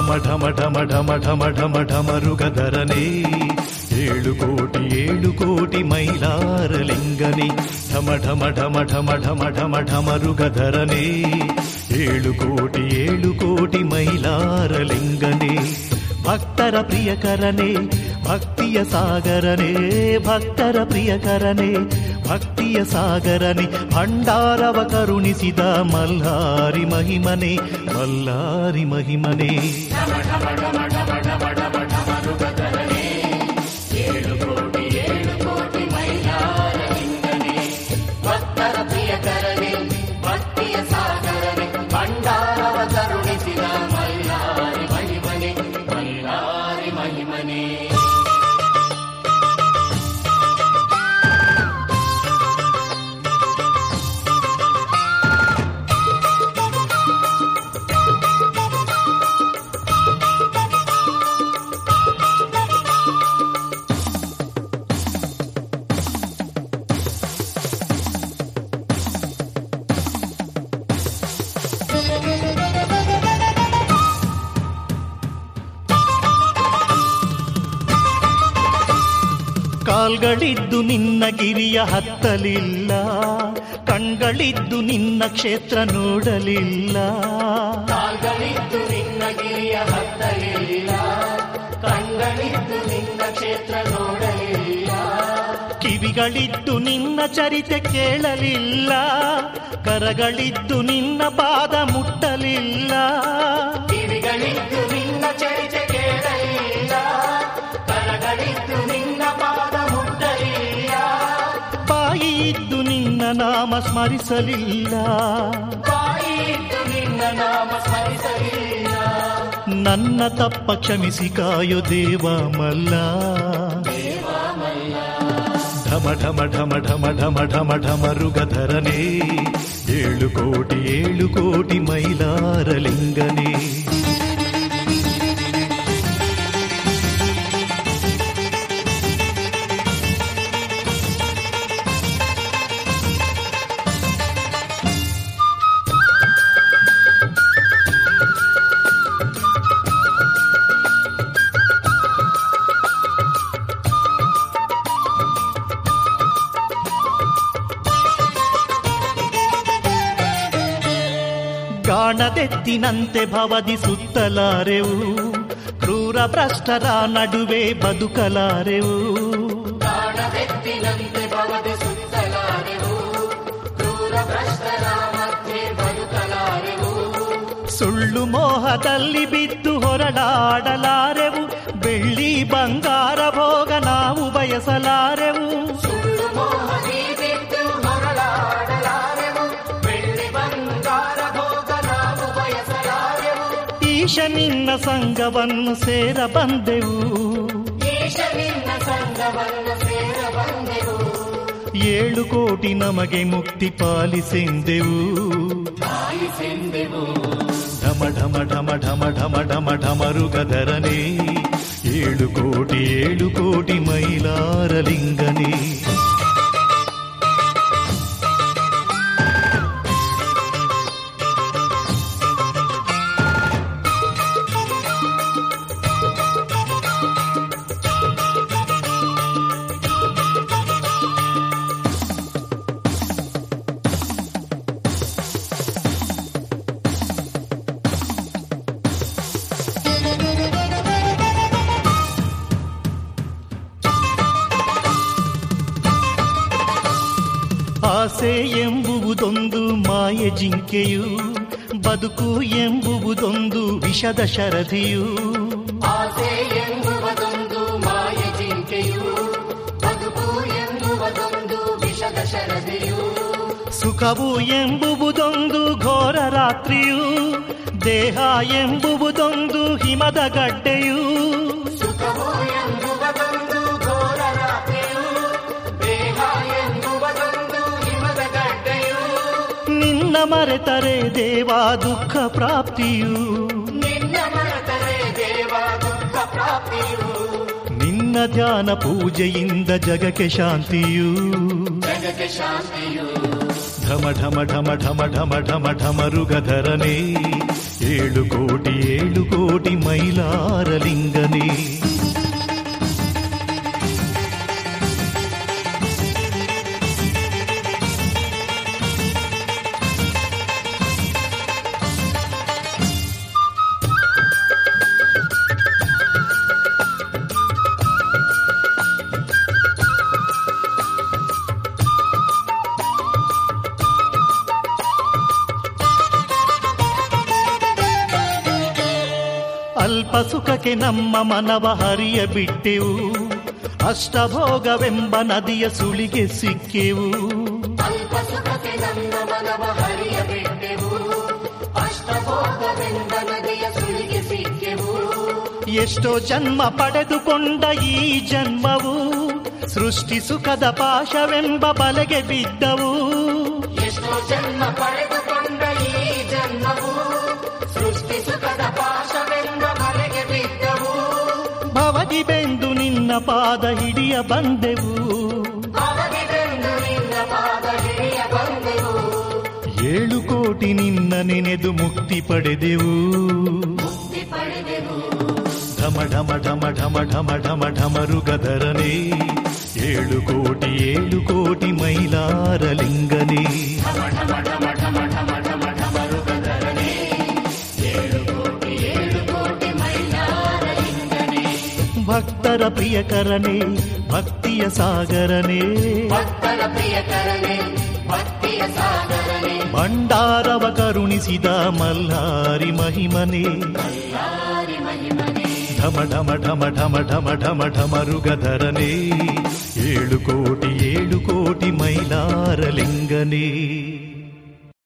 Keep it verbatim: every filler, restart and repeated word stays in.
ಢಮ ಢಮ ಢಮ ಢಮ ಢಮ ಢಮ ಢಮರುಗಧರನೇ ಏಳು ಕೋಟಿ ಏಳು ಕೋಟಿ ಮೈಲಾರಲಿಂಗನೇ ಢಮ ಢಮ ಢಮ ಢಮ ಢಮ ಢಮ ಢಮರುಗಧರನೇ ಏಳು ಕೋಟಿ ಏಳು ಕೋಟಿ ಮೈಲಾರಲಿಂಗನೇ ಭಕ್ತರ ಪ್ರಿಯಕರನೇ ಭಕ್ತಿಯ ಸಾಗರನೇ ಭಕ್ತರ ಪ್ರಿಯಕರನೇ ಭಕ್ತಿಯ ಸಾಗರನೇ ಭಂಡಾರವ ಕರುಣಿಸಿದ ಮಲ್ಲಾರಿ ಮಹಿಮನೆ ಮಲ್ಲಾರಿ ಮಹಿಮನೆ ಏಳು ಕೋಟಿ ಏಳು ಕೋಟಿ ಮೈಲಾರಲಿಂಗನೇ ಭಕ್ತರ ಪ್ರಿಯಕರನೇ ಭಕ್ತಿಯ ಸಾಗರನೇ ಭಂಡಾರವ ಕರುಣಿಸಿದ ಮಲ್ಲಾರಿ ಮಹಿಮನೆ ಮಲ್ಲಾರಿ ಮಹಿಮನೆ. ಕಾಲ್ಗಳಿದ್ದು ನಿನ್ನ ಗಿರಿಯ ಹತ್ತಲಿಲ್ಲ ಕಣ್ಗಳಿದ್ದು ನಿನ್ನ ಕ್ಷೇತ್ರ ನೋಡಲಿಲ್ಲ ಕಾಲ್ಗಳಿದ್ದು ನಿನ್ನ ಗಿರಿಯ ಹತ್ತಲಿಲ್ಲ ಕಣ್ಗಳಿದ್ದು ನಿನ್ನ ಕ್ಷೇತ್ರ ನೋಡಲಿಲ್ಲ ಕಿವಿಗಳಿದ್ದು ನಿನ್ನ ಚರಿತೆ ಕೇಳಲಿಲ್ಲ ಕರಗಳಿದ್ದು ನಿನ್ನ ಪಾದ ಮುಟ್ಟಲಿಲ್ಲ ಕಿವಿಗಳಿದ್ದು ನಿನ್ನ ಚರಿತೆ ಕೇಳಲಿಲ್ಲ ಕರಗಳಿದ್ದು ನಿನ್ನ ಪಾದ ಮುಟ್ಟಲಿಲ್ಲ ಬಾಯಿದ್ದು ನಿನ್ನ ನಾಮ ಸ್ಮರಿಸಲಿಲ್ಲ ಬಾಯಿದ್ದು ನಿನ್ನ ನಾಮ ಸ್ಮರಿಸಲಿಲ್ಲ ನನ್ನ ತಪ್ಪ ಕ್ಷಮಿಸಿ ಕಾಯೋ ದೇವ ಮಲ್ಲ ದೇವ ಮಲ್ಲ ಢಮ ಢಮ ಢಮ ಢಮ ಢಮ ಢಮ ಢಮರುಗಧರನೇ ಏಳು ಕೋಟಿ ಏಳು ಕೋಟಿ ಮೈಲಾರಲಿಂಗನೇ ಕಾಣದೆತ್ತಿನಂತೆ ಭವದಿ ಸುತ್ತಲಾರೆವು ಕ್ರೂರ ಭ್ರಷ್ಟರ ನಡುವೆ ಬದುಕಲಾರೆವು ಕಾಣದೆತ್ತಿನಂತೆ ಭವದಿ ಸುತ್ತಲಾರೆವು ಕ್ರೂರ ಭ್ರಷ್ಟರ ಮಧ್ಯೆ ಬದುಕಲಾರೆವು ಸುಳ್ಳು ಮೋಹದಲ್ಲಿ ಬಿದ್ದು ಹೊರಡಾಡಲಾರೆವು ಬೆಳ್ಳಿ ಬಂಗಾರ ಭೋಗ ನಾವು ಬಯಸಲಾರೆವು ಸುಳ್ಳು ಮೋಹದಿ ಬಿದ್ದು ಹೊರಡಾಡಲಾರೆವು ಬೆಳ್ಳಿ ಬಂಗಾರ ಭೋಗ ನಾವು ಬಯಸಲಾರೆವು ಈಶ ನಿನ್ನ ಸಂಘವನ್ನು ಸೇರ ಬಂದೆವು ಈಶ ನಿನ್ನ ಸಂಘವನ್ನು ಸೇರ ಬಂದೆವು ಏಳು ಕೋಟಿ ನಮಗೆ ಮುಕ್ತಿ ಪಾಲಿಸೆಂದೆವು ಪಾಲಿಸೆಂದೆವು ಢಮ ಢಮ ಢಮ ಢಮ ಢಮ ಢಮ ಢಮರುಗಧರನೇ ಏಳು ಕೋಟಿ ಏಳು ಕೋಟಿ ಮೈಲಾರಲಿಂಗನೇ ಆಸೆ ಎಂಬುವುದೊಂದು ಮಾಯೆ ಜಿಂಕೆಯು ಬದುಕು ಎಂಬುವುದೊಂದು ವಿಷದ ಶರದಿಯು ಆಸೆ ಎಂಬುವುದೊಂದು ಮಾಯೆ ಜಿಂಕೆಯು ಬದುಕು ಎಂಬುವುದೊಂದು ವಿಷದ ಶರದಿಯು ಸುಖವು ಎಂಬುವುದೊಂದು ಘೋರ ರಾತ್ರಿಯು ದೇಹ ಎಂಬುವುದೊಂದು ಹಿಮದ ಗಡ್ಡೆಯು ಸುಖವು ಎಂಬುವುದೊಂದು ಘೋರ ರಾತ್ರಿಯು ದೇಹ ಎಂಬುವುದೊಂದು ಹಿಮದ ಗಡ್ಡೆಯು ನಿನ್ನ ಮರೆತರೆ ದೇವ ದುಃಖ ಪ್ರಾಪ್ತಿಯು ನಿನ್ನ ಮರೆತರೆ ದೇವ ದುಃಖ ಪ್ರಾಪ್ತಿಯು ನಿನ್ನ ಧ್ಯಾನ ಪೂಜೆಯಿಂದ ಜಗಕ್ಕೆ ಶಾಂತಿಯು ಜಗಕ್ಕೆ ಶಾಂತಿಯು ಢಮ ಢಮ ಢಮ ಢಮ ಢಮ ಢಮ ಢಮರುಗಧರನೇ ಏಳು ಕೋಟಿ ಏಳು ಕೋಟಿ ಮೈಲಾರಲಿಂಗನೇ. ಅಲ್ಪ ಸುಖಕ್ಕೆ ನಮ್ಮ ಮನವ ಹರಿಯ ಬಿಟ್ಟೆವು, ಅಷ್ಟಭೋಗವೆಂಬ ನದಿಯ ಸುಳಿಗೆ ಸಿಕ್ಕೆವು. ಅಲ್ಪ ಸುಖಕ್ಕೆ ನಮ್ಮ ಮನವ ಹರಿಯ ಬಿಟ್ಟೆವು, ಅಷ್ಟಭೋಗವೆಂಬ ನದಿಯ ಸುಳಿಗೆ ಸಿಕ್ಕೆವು. ಎಷ್ಟೋ ಜನ್ಮ ಪಡೆದುಕೊಂಡ ಈ ಜನ್ಮವು ಸೃಷ್ಟಿ ಸುಖದ ಪಾಶವೆಂಬ ಬಲೆಗೆ ಬಿದ್ದವು. ಎಷ್ಟೋ ಜನ್ಮ ಪಡೆದುಕೊಂಡ ಈ ಜನ್ಮವು ಸೃಷ್ಟಿ ಸುಖದ ಪಾಶವೆಂಬ ಬಲೆಗೆ ಬಿದ್ದವು. ಭವದಿ ಬೆಂದು ನಿನ್ನ ಪಾದ ಹಿಡಿಯ ಬಂದೆವು, ಭವದಿ ಬೆಂದು ನಿನ್ನ ಪಾದ ಹಿಡಿಯ ಬಂದೆವು. ಏಳು ಕೋಟಿ ನಿನ್ನ ನೆನೆದು ಮುಕ್ತಿ ಪಡೆದೆವು. ಮುಕ್ತಿ ಪಡೆದೆವು. ಢಮ ಢಮ ಢಮ ಢಮ ಢಮ ಢಮ ಢಮರುಗಧರನೇ, ಏಳು ಕೋಟಿ ಏಳು ಕೋಟಿ ಮೈಲಾರಲಿಂಗನೇ. ಢಮ ಢಮ ಢಮ ಢಮ ಢಮ ಢಮ ಢಮರುಗಧರನೇ, ಏಳು ಕೋಟಿ ಏಳು ಕೋಟಿ ಮೈಲಾರಲಿಂಗನೇ. ಭಕ್ತರ ಪ್ರಿಯಕರನೇ, ಭಕ್ತಿಯ ಸಾಗರನೇ, ಭಕ್ತರ ಪ್ರಿಯಕರನೇ, ಭಕ್ತಿಯ ಸಾಗರನೇ. ಭಂಡಾರವ ಕರುಣಿಸಿದ ಮಲ್ಹಾರಿ ಮಹಿಮನೇ, ಮಲ್ಲಾರಿ ಮಹಿಮನೇ. ಢಮ ಢಮ ಢಮ ಢಮ ಢಮ ಢಮ ಢಮರುಗಧರನೇ, ಏಳು ಕೋಟಿ ಏಳು ಕೋಟಿ ಮೈಲಾರಲಿಂಗನೇ.